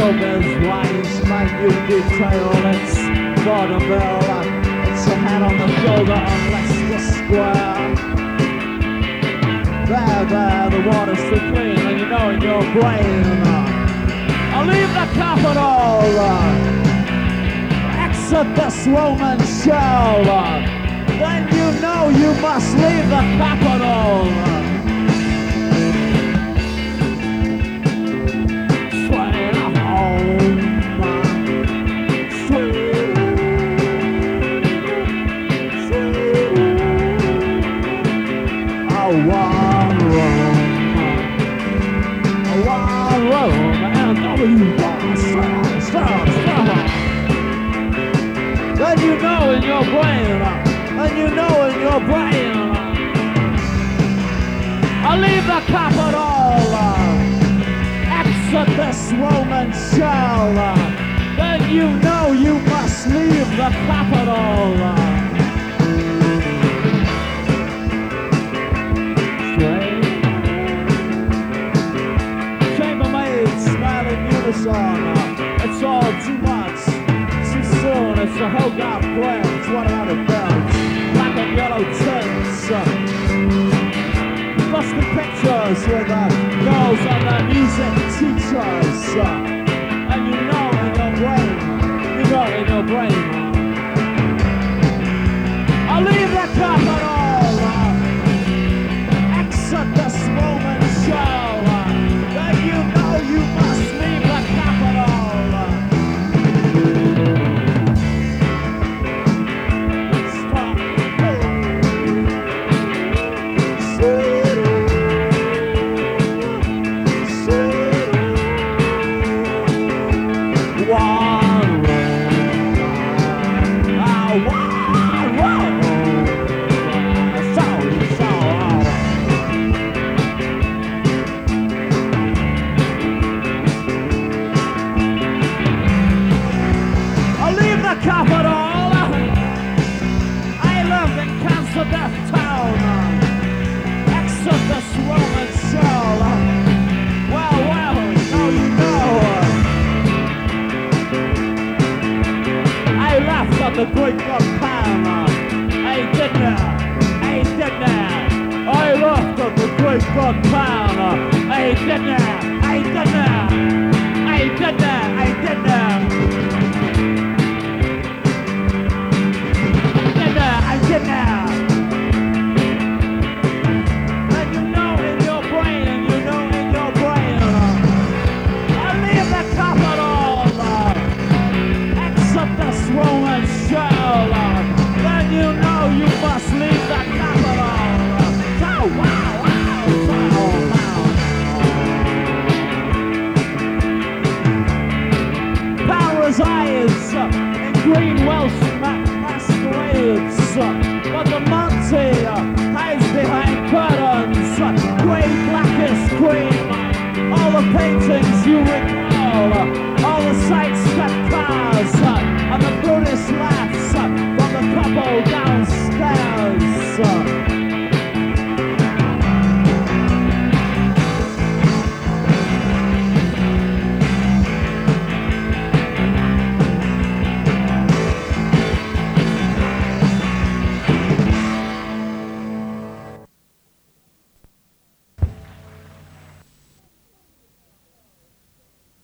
Romans ways make you detail its vaudeville. It's a hand on the shoulder on Leicester Square. There, the water's too clean, and you know in your brain. I'll leave the capital. Exit this Roman shell. Then you know you must leave the capital. Then you know in your brain, and you know in your brain, I'll leave the capital, exit this Roman shell, then you know you must leave the capital. Chambermaids smile in unison, it's all too much. It's a whole god plan, it's what out of bounds. Black and yellow tints, busted pictures with girls and their music teachers. And you know in your brain, you know in your brain, I'll leave the capital, exit this Roman shell. Then you know you must leave the capital. The great God pan, I did that. I laughed at the great God pan, I did that. And you know in your brain, I'll leave the capital, exit this Roman shell, then you know you must leave the capital. Paris eyes in green Welsh masquerades, but the Monty hides behind curtains, grey, black is cream. All the paintings you read